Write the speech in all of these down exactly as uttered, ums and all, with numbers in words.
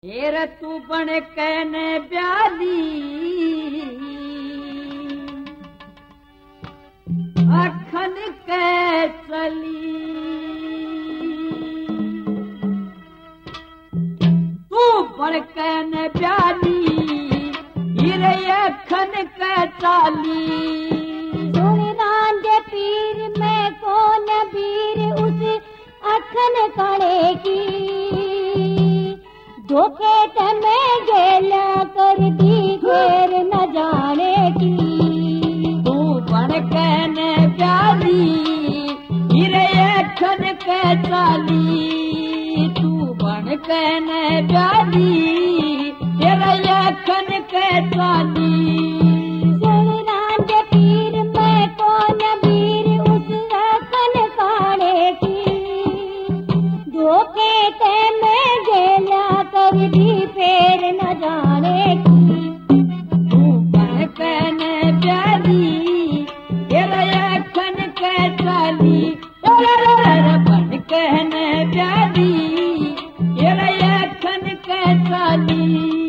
हेर तू बण कहने प्याली अखन के चली तू बण कहने प्याली हीरे अखन के चाली सुन रांझे पीर में कौन वीर उस अखन काले की धोखे तमे गेला कर दी घेर न जाने की तू बण कहने प्याली हीरे अखन के चाली तू बण कहने प्याली हीरे अखन के चाली सुन रांझे पीर में कौन वीर उस अखन काले की धोखे तमे गेला कर दी फेर न जाने की तू बण कहने प्याली हीरे अखन के चाली बण कहने प्याली हीरे अखन के चाली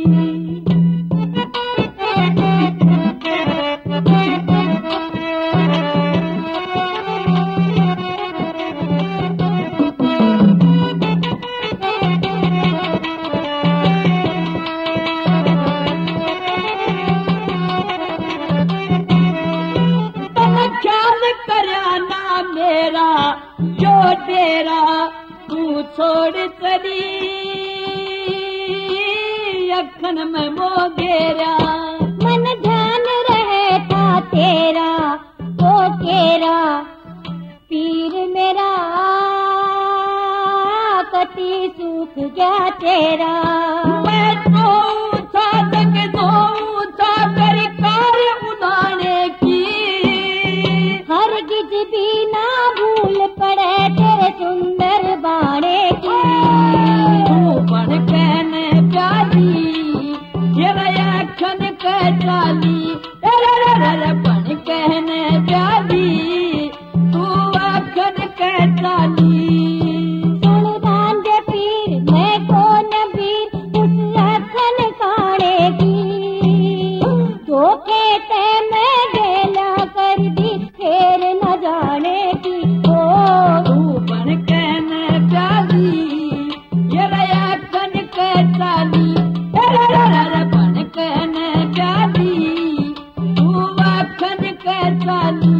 मेरा जो तेरा तू छोड़ चली अखन में मोगेरा मन ध्यान रहे था तेरा वो केरा पीर मेरा कति सूख गया तेरा मैं तो था तक दो था कर कार उदाने की हर गिज भी ना भूल पड़े तेरे सुंदर बाणे की तू बण कहने प्याली हीरे अखन के चाली बण कहने प्याली तू अखन के चाली सुन रांझे पीर मैं कौन वीर उस अखन काणे की धोखे ते मैं गेला कर दी फेर न जाने की तू बण कहने प्याली हीरे अखन के चाली बण कहने प्याली तू अखन के चाली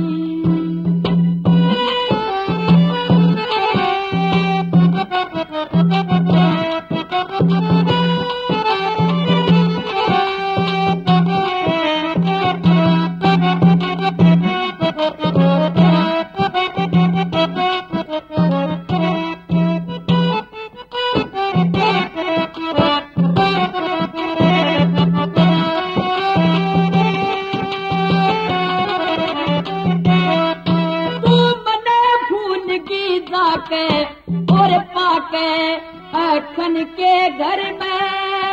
जाके और पाके अखन के घर में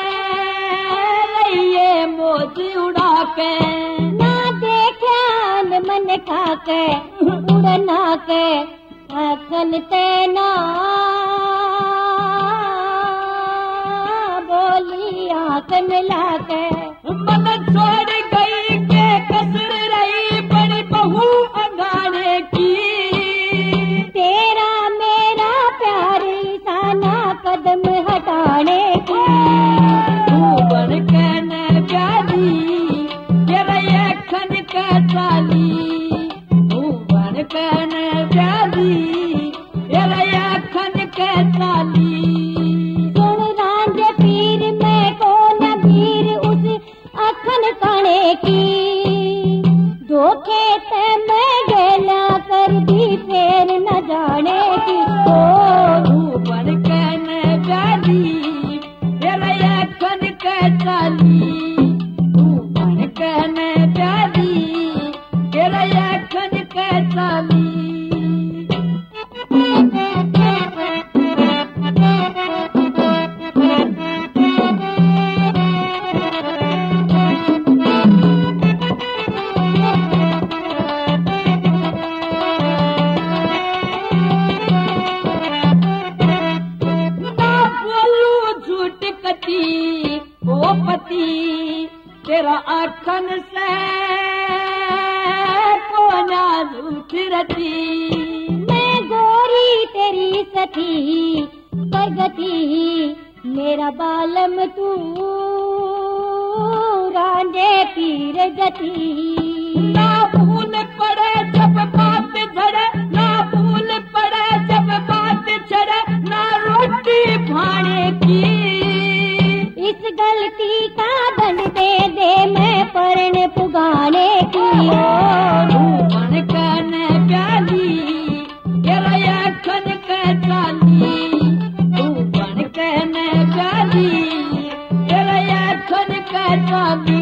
रहिए मौज उड़ा के ना देख्यान मन खाके उड़ना के अखन ते ना बोली आंख मिला के मन छोड़ गई के कसर रही बड़ी बहू अंगाने की तेरा मेरा प्यार साना कदम हटाने की तू बण कहने प्याली हीरे अखन के चाली तू बण कहने प्याली हीरे अखन के चाली सुन रांझे पीर मैं कौन वीर उस अखन काणे की धोखे ते मैं गेला कर दी फेर न जाने की तू बण कहने प्याली हीरे अखन के चाली तू बण कहने प्याली हीरे अखन के चाली ना बोलू झूठ कटी ओ पति तेरा आखन से कोना झूठ रची। मैं गोरी तेरी सखी प्रगति मेरा बालम तू रांझे पीर गति। ना भूल पड़े जब बात झड़े, ना भूल पड़े जब बात झड़े, ना रोटी भाने की। इस गलती का दंड दे दे मैं परण पुगाने की। बन कन प्याली तेरा आखन के चाली, तू बन कन प्याली तेरा आखन के चाली।